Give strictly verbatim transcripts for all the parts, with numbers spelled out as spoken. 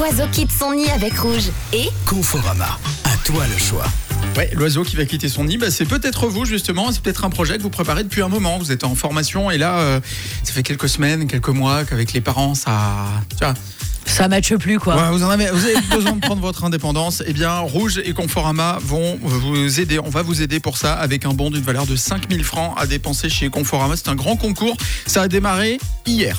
L'oiseau quitte son nid avec Rouge. Et Conforama, à toi le choix. Ouais, l'oiseau qui va quitter son nid, bah, c'est peut-être vous justement, c'est peut-être un projet que vous préparez depuis un moment, vous êtes en formation et là, euh, ça fait quelques semaines, quelques mois qu'avec les parents, ça... Tu vois, Ça matche plus quoi. ouais, vous, en avez, vous avez besoin de prendre votre indépendance. Eh bien, Rouge et Conforama vont vous aider. On va vous aider pour ça avec un bon d'une valeur de cinq mille francs à dépenser chez Conforama. C'est un grand concours. Ça a démarré hier.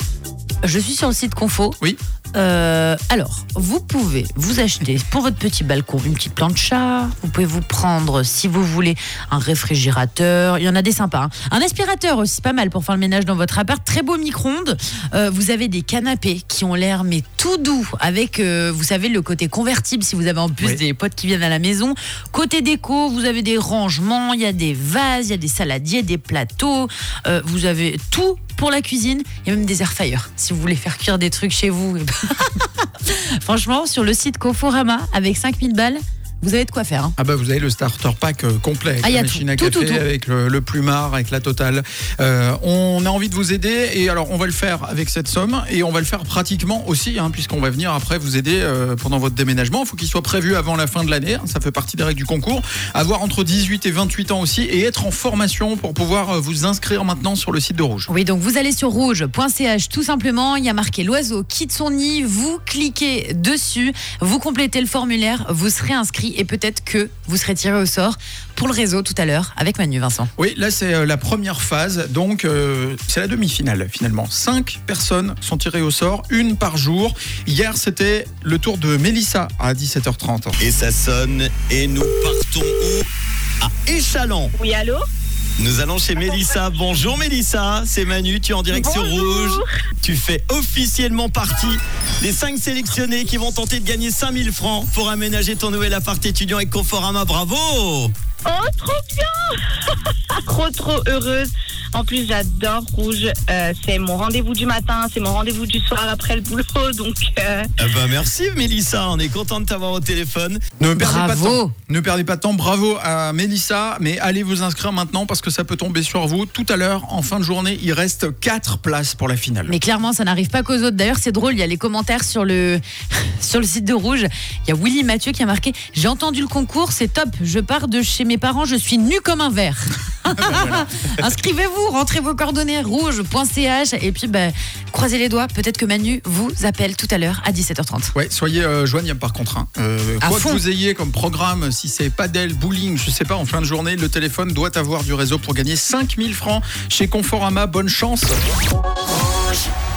Je suis sur le site Confo. Oui. Euh, alors, vous pouvez vous acheter pour votre petit balcon une petite plancha. Vous pouvez vous prendre, si vous voulez, un réfrigérateur. Il y en a des sympas. Hein. Un aspirateur aussi, pas mal pour faire le ménage dans votre appart. Très beau micro-ondes. Euh, vous avez des canapés qui ont l'air mais tout doux avec, euh, vous savez, le côté convertible si vous avez en plus Oui. des potes qui viennent à la maison. Côté déco, vous avez des rangements, il y a des vases, il y a des saladiers, des plateaux. Euh, vous avez tout pour la cuisine. Il y a même des air fryers si vous voulez faire cuire des trucs chez vous. Franchement, sur le site Conforama, avec cinq mille balles, vous avez de quoi faire. Hein. Ah bah vous avez le starter pack euh, complet avec Ah, y la a machine tout, à tout, café, tout, tout. avec le, le plumard, avec la totale. Euh, on a envie de vous aider et alors on va le faire avec cette somme et on va le faire pratiquement aussi hein, puisqu'on va venir après vous aider euh, pendant votre déménagement. Il faut qu'il soit prévu avant la fin de l'année, hein, ça fait partie des règles du concours. Avoir entre dix-huit et vingt-huit ans aussi et être en formation pour pouvoir euh, vous inscrire maintenant sur le site de Rouge. Oui, donc vous allez sur rouge point c h tout simplement, il y a marqué l'oiseau quitte son nid, vous cliquez dessus, vous complétez le formulaire, vous serez inscrit et peut-être que vous serez tiré au sort pour le réseau tout à l'heure avec Manu Vincent. Oui, là c'est euh, la première phase, donc euh, c'est la demi-finale finalement. Cinq personnes sont tirées au sort, une par jour. Hier c'était le tour de Mélissa à dix-sept heures trente. Et ça sonne et nous partons où? À Échalon. Oui, allô? Nous allons chez Mélissa. Bonjour Mélissa, c'est Manu, tu es en direct sur Bonjour. Rouge. Tu fais officiellement partie des cinq sélectionnés qui vont tenter de gagner cinq mille francs pour aménager ton nouvel appart étudiant avec Conforama. Bravo! Oh, trop bien! Trop, trop heureuse. En plus, j'adore Rouge. Euh, c'est mon rendez-vous du matin, c'est mon rendez-vous du soir après le boulot. Donc, euh, Ah bah merci Mélissa, on est content de t'avoir au téléphone. Ne perdez pas de Bravo. temps. Ne perdez pas de temps. Bravo à Mélissa, mais allez vous inscrire maintenant parce que ça peut tomber sur vous. Tout à l'heure, en fin de journée, il reste quatre places pour la finale. Mais clairement, ça n'arrive pas qu'aux autres. D'ailleurs, c'est drôle, il y a les commentaires sur le, sur le site de Rouge. Il y a Willy Mathieu qui a marqué « J'ai entendu le concours, c'est top. Je pars de chez mes parents, je suis nu comme un verre. » Inscrivez-vous, rentrez vos coordonnées rouge point c h et puis bah, croisez les doigts. Peut-être que Manu vous appelle tout à l'heure à dix-sept heures trente. Ouais, soyez euh, joignables par contre. Hein. Euh, À quoi que fond. vous ayez comme programme, si c'est padel, bowling, je sais pas, en fin de journée, le téléphone doit avoir du réseau pour gagner cinq mille francs chez Conforama. Bonne chance.